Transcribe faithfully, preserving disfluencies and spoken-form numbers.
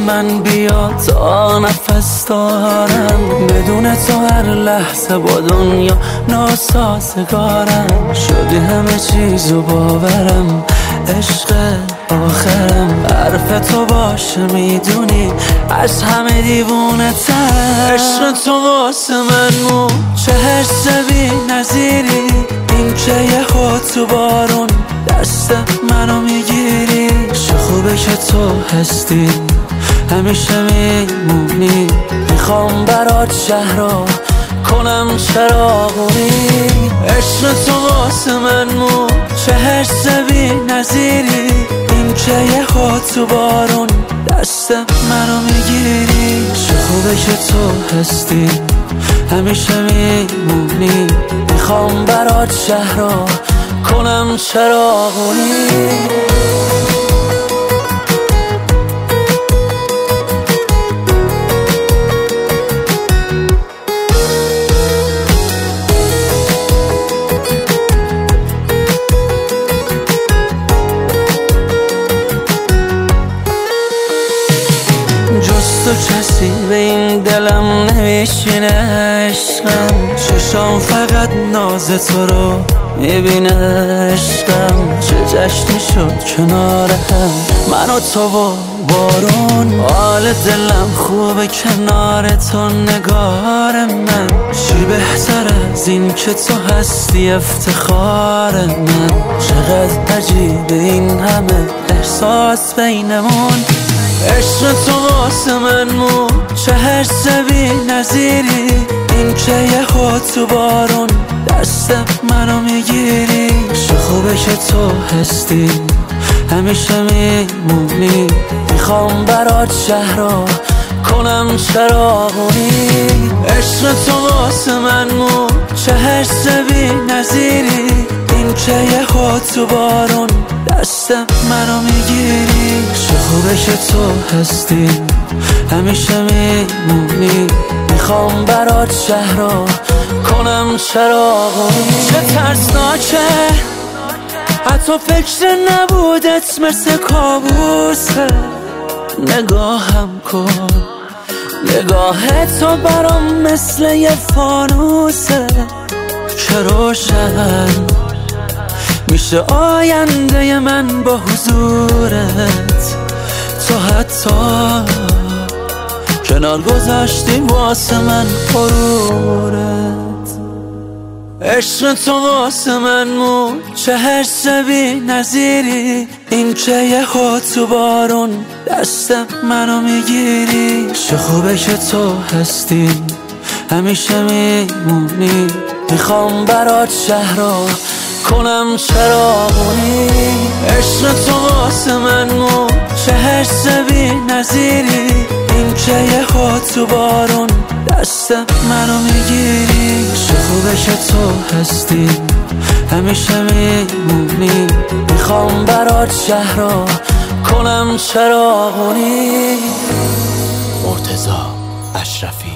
من بیا تا نفس دارم، بدون تو هر لحظه با دنیا ناسازگارم. شدی همه چیزو باورم، عشق آخرم. حرف تو باشه میدونی از همه دیوونه تر. عشق تو واسه من مو چه حس بی نظیری، این که یه خود تو بارون دست منو میگیری. چه خوبه که تو هستی همیشه میمونی، میخوام برات شهرها کنم چراغونی. عشق تو واسه من مو چه حس بی نظیری، این که یه خود تو بارون دست منو میگیری. چه خوبه که تو هستی همیشه میمونی، میخوام برات شهرها کنم چراغونی. تو کسی به این دلم نمیشینه عشقم، چشام فقط ناز تو رو میبینه عشقم. چه جشنی شد کنار هم من و تو و بارون، حال دلم خوبه کنار تو نگار من. چی بهتر از این که تو هستی افتخار من. چقدر عجیبه این همه احساس بینمون. عشق تو واسه من مو چه حس بی نظیری، این که یه خود تو بارون دست منو میگیری. چه خوبه که تو هستی همیشه میمونی، میخوام برات شهرها کنم چراغونی. عشق تو واسه من مو چه حس بی نظیری، این که یه خود تو بارون دست منو میگیری. چه خوبه که تو هستی همیشه میمونی، میخوام برات شهرها کنم چراغونی. چه ترسناکه حتی فکر نبودت مثل کابوسه. نگاهم کن نگاه تو برام مثل یه فانوسه که روشن میشه آینده من با حضورت. تو حتی کنار گذاشتی واسه من غرورت. عشق تو واسه من مو چه حس بی نظیری، این که یه خود تو بارون دست منو میگیری. چه خوبه که تو هستی همیشه میمونی، میخوام برات شهرها کنم چراغونی. عشق تو واسه من مو چه حس بی نظیری، این که یه خود تو بارون دست منو میگیری. چه خوبه که تو هستی همیشه میمونی، میخوام برات شهرها کنم چراغونی. مرتضی اشرفی.